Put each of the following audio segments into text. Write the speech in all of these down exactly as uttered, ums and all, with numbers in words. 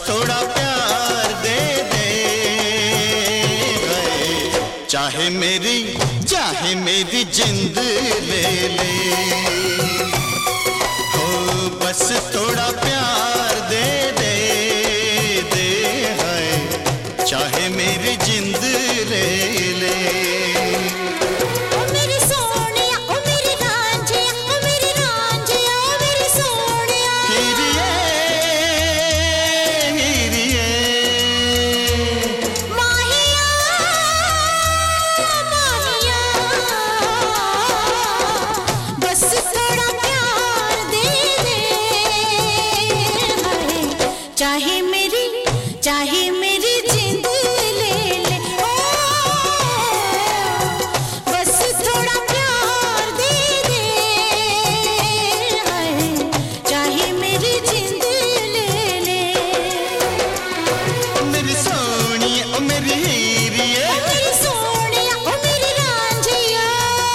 थोड़ा प्यार दे दे, चाहे मेरी चाहे मेरी जिंद ले ले, हो बस थोड़ा प्यार दे दे दे, है चाहे मेरी जिंद ले ले। चाहे मेरी चाहे मेरी जिंद ले ले, ओ बस थोड़ा प्यार दे दे, चाहे मेरी जिंद ले ले। मेरी सोनिया ओ मेरी हीरिए, मेरी सोनिया ओ मेरी रांझिया,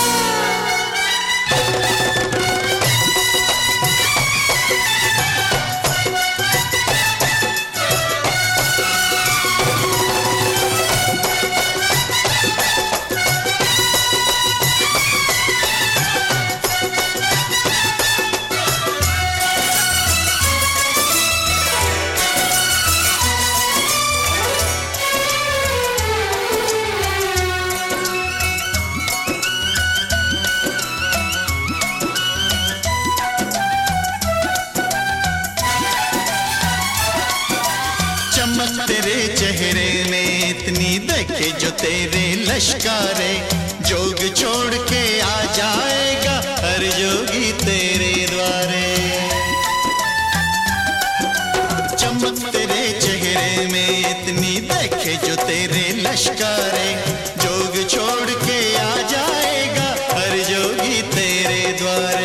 चमक तेरे चेहरे में इतनी देखे जो तेरे लश्कारे, जोग छोड़ के आ जाएगा हर जोगी तेरे द्वारे। चमक तेरे चेहरे में इतनी देखे जो तेरे लश्कारे, जोग छोड़ के आ जाएगा हर जोगी तेरे द्वारे।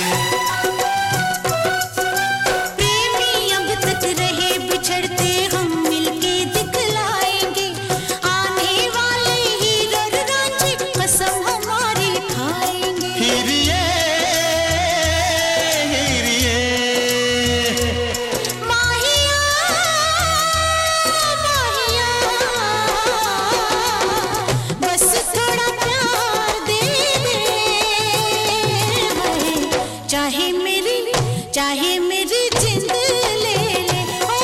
चाहे मेरी चाहे मेरी जिंद ले ले, ओ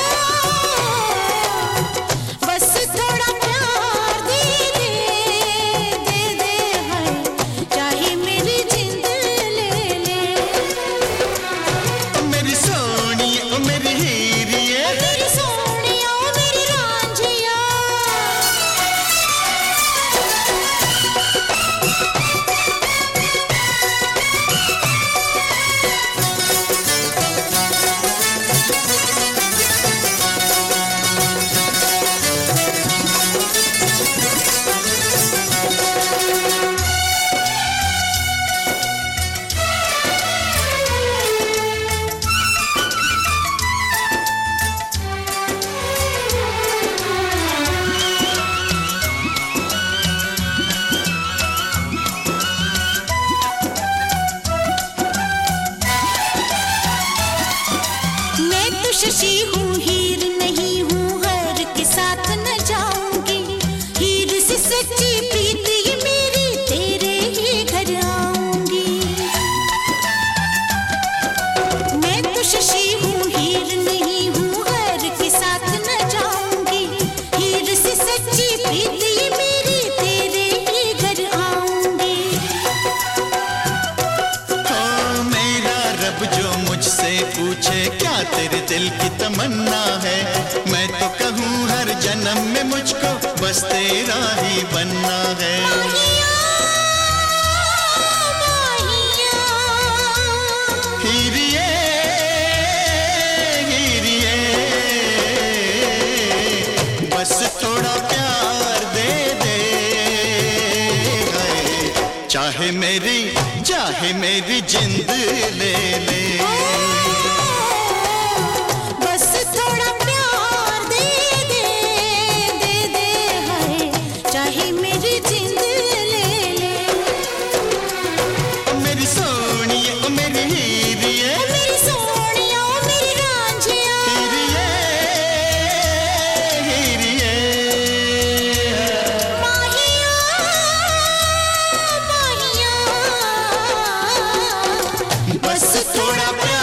बस थोड़ा प्यार दे दे दे दे, है चाहे मेरी जिंद ले ले। मेरी सोनिया ओ मेरी हीरिए, मेरी सोनिया ओ मेरी रांझिया, शशि हूँ हीर नहीं हूँ, हर के साथ न जाऊंगी, हीर से सच्ची प्रीति ये मेरी तेरे ही घर आऊंगी। मैं तो शशि हूँ हीर नहीं हूँ, हर के साथ न जाऊंगी, हीर से सच्ची प्रीति ये मेरी तेरे ही घर आऊंगी। ओ मेरा रब जो मुझसे पूछे क्या तेरे दिल की तमन्ना है, मैं तो कहूँ हर जन्म में मुझको बस तेरा ही बनना है। माहिया, माहिया, हीरिए हीरिए, बस थोड़ा प्यार दे दे, चाहे मेरी चाहे मेरी जिंद ले ले। बस थोड़ा प्यार दे दे दे दे, है चाहे मेरी जिंद ले ले। मेरी सोनिया ओ मेरी हीरिए, मेरी सोनिया ओ मेरी रांझिया, हीरिए थोड़ा प्यार